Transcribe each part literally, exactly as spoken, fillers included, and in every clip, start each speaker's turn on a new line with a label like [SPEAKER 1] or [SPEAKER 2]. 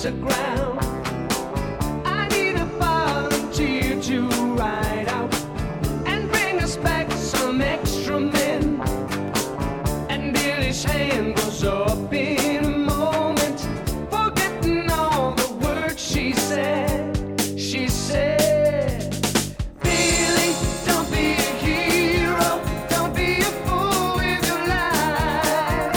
[SPEAKER 1] the ground. I need a volunteer to ride out and bring us back some extra men. And Billy's hand goes up in a moment, forgetting all the words she said. She said, Billy, don't be a hero, don't be a fool with your life.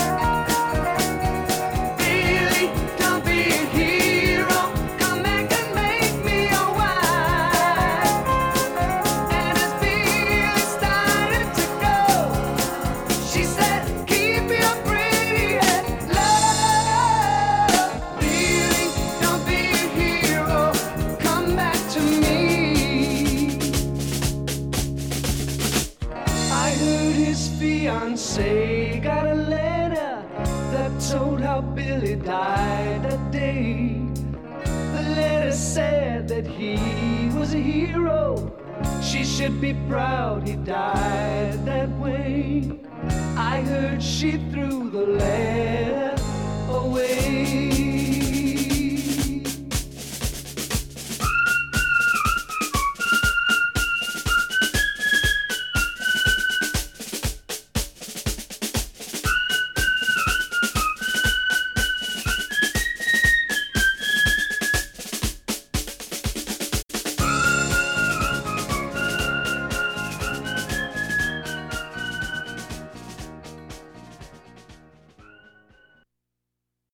[SPEAKER 1] Billy, don't be a hero, come back and make me your wife. And as Billy started to go, she said, keep your pretty head low. Billy, don't be a hero, come back to me. I heard his fiancée got a letter that told how Billy died that day. The letter said that he was a hero. She should be proud he died that way. I heard she threw the letter away.